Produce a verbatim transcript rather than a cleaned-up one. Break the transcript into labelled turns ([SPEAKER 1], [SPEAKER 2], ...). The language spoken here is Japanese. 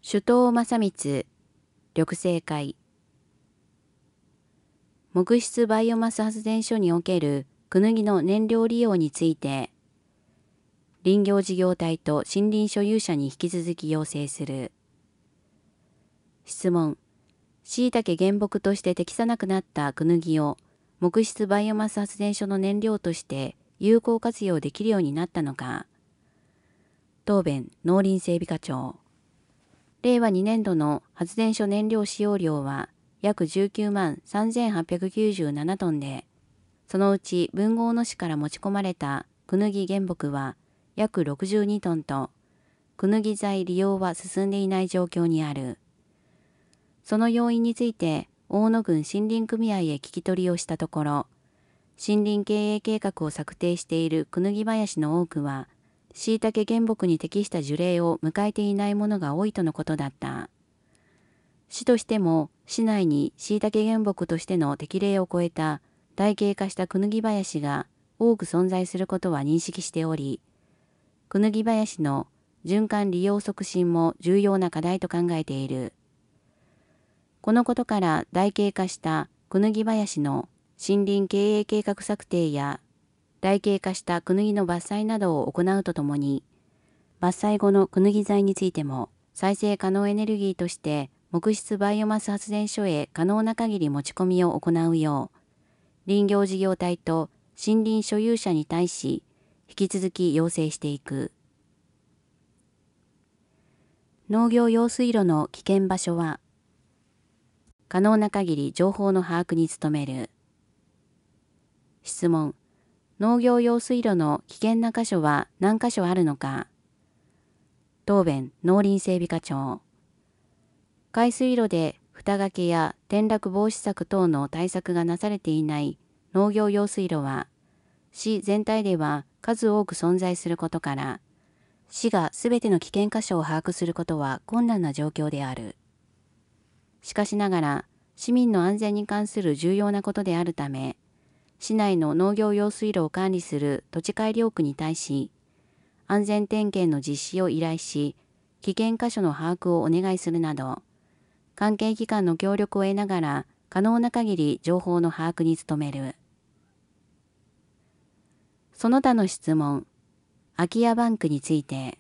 [SPEAKER 1] 首藤正光、緑生会。木質バイオマス発電所におけるクヌギの燃料利用について、林業事業体と森林所有者に引き続き要請する。質問。椎茸原木として適さなくなったクヌギを木質バイオマス発電所の燃料として有効活用できるようになったのか。答弁、農林整備課長。れいわにねんどの発電所燃料使用量は約じゅうきゅうまんさんぜんはっぴゃくきゅうじゅうななトンで、そのうち豊後大野市から持ち込まれたクヌギ原木は約ろくじゅうにトンと、クヌギ材利用は進んでいない状況にある。その要因について大野郡森林組合へ聞き取りをしたところ、森林経営計画を策定しているクヌギ林の多くは、椎茸原木に適した樹齢を迎えていないものが多いとのことだった。市としても市内に椎茸原木としての適齢を超えた台形化したクヌギ林が多く存在することは認識しており、クヌギ林の循環利用促進も重要な課題と考えている。このことから台形化したクヌギ林の森林経営計画策定や台形化したクヌギの伐採などを行うとともに、伐採後のクヌギ材についても再生可能エネルギーとして木質バイオマス発電所へ可能な限り持ち込みを行うよう、林業事業体と森林所有者に対し引き続き要請していく。農業用水路の危険場所は、可能な限り情報の把握に努める。質問。農業用水路の危険な箇所は何箇所あるのか。答弁、農林整備課長。海水路で蓋掛けや転落防止策等の対策がなされていない農業用水路は、市全体では数多く存在することから、市がすべての危険箇所を把握することは困難な状況である。しかしながら、市民の安全に関する重要なことであるため、市内の農業用水路を管理する土地改良区に対し、安全点検の実施を依頼し、危険箇所の把握をお願いするなど、関係機関の協力を得ながら、可能な限り情報の把握に努める。その他の質問、空き家バンクについて、